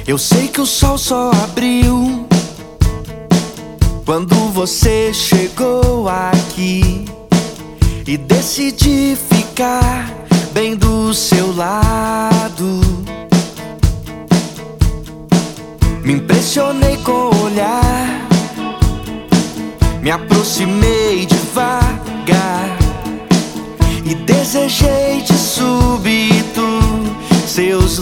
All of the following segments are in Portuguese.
Eu sei que o sol só abriu quando você chegou aqui, e decidi ficar bem do seu lado. Me impressionei com o olhar, me aproximei devagar e desejei de súbito seus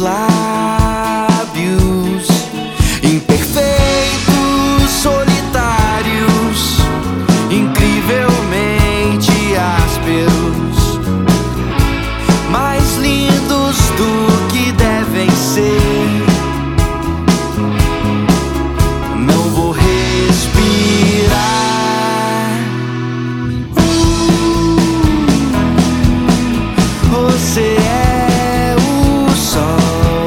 lábios imperfeitos, solitários, incrivelmente ásperos, mais lindos do que devem ser. Não vou respirar. Você é o sol.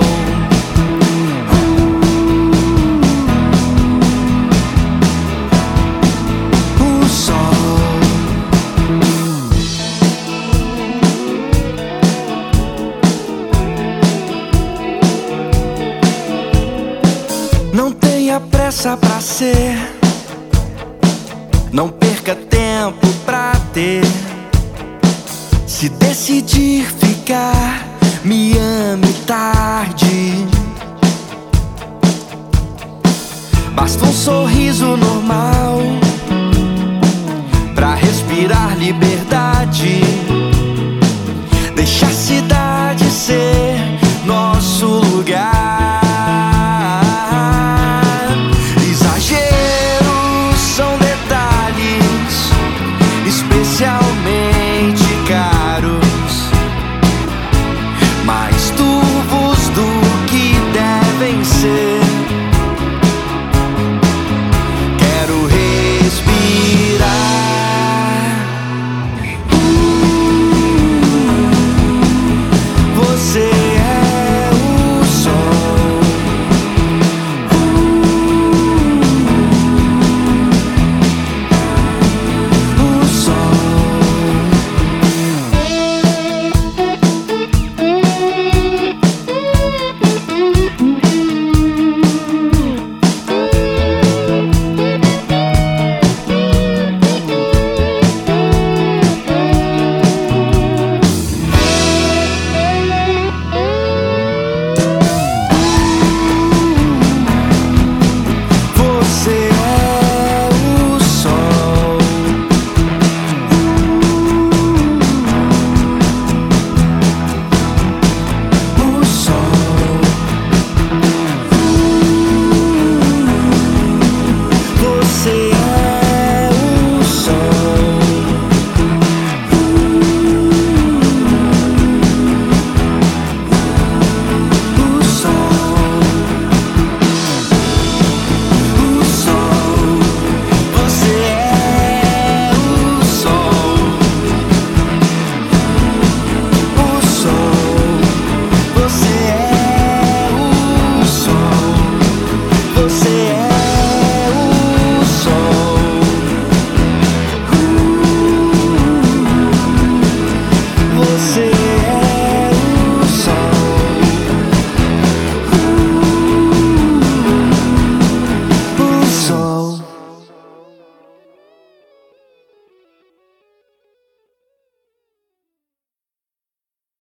O sol. Não tenha pressa pra ser, não perca tempo pra ter. Se decidir ficar, me ame tarde. Basta um sorriso normal pra respirar liberdade. Deixa a cidade ser nosso lugar.